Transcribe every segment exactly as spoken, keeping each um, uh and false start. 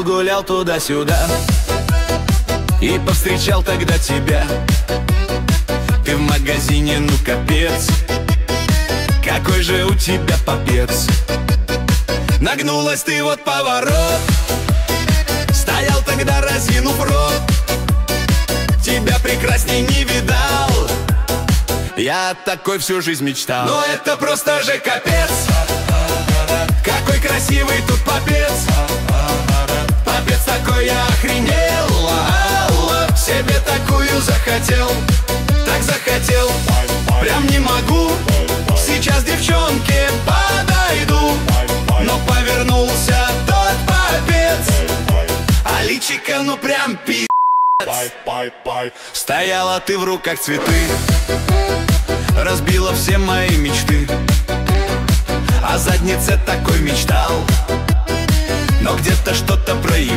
гулял туда-сюда и повстречал тогда тебя. Ты в магазине, ну капец, какой же у тебя попец. Нагнулась ты, вот поворот, стоял тогда разинув рот. Тебя прекрасней не видал, я такой всю жизнь мечтал. Но это просто же капец, какой красивый тут попец. Попец такой, я охренел, себе такую захотел, так захотел, прям не могу. Сейчас девчонке подойду, но повернулся тот попец, а личико ну прям пи***ц. Стояла ты в руках цветы, разбила все мои мечты. О заднице такой мечтал, но где-то что-то проеб.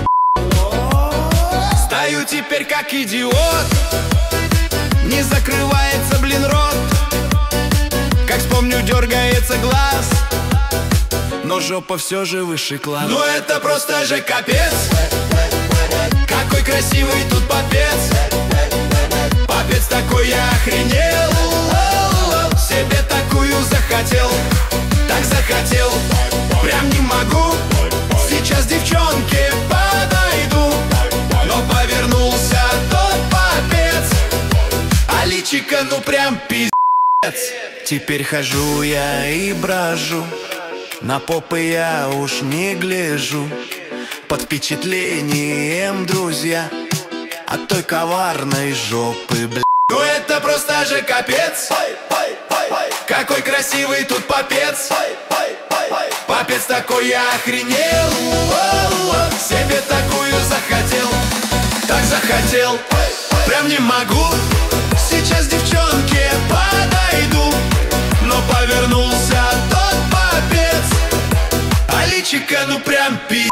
Стою теперь как идиот, не закрывается, блин, рот. Как вспомню, дергается глаз, но жопа все же высший класс. Ну это просто же капец, какой красивый тут попец. Попец такой, я охренел, себе такую захотел, так захотел, прям не могу. Сейчас девчонке подойду, но повернулся тот попец, а личико ну прям пиздец. Теперь хожу я и брожу, на попы я уж не гляжу, под впечатлением, друзья, от той коварной жопы, бля. Ну это просто же капец, какой красивый тут попец. Попец такой, я охренел, себе такую захотел, так захотел, прям не могу. Сейчас девчонке подойду, но повернулся тот попец, а личико ну прям пи***.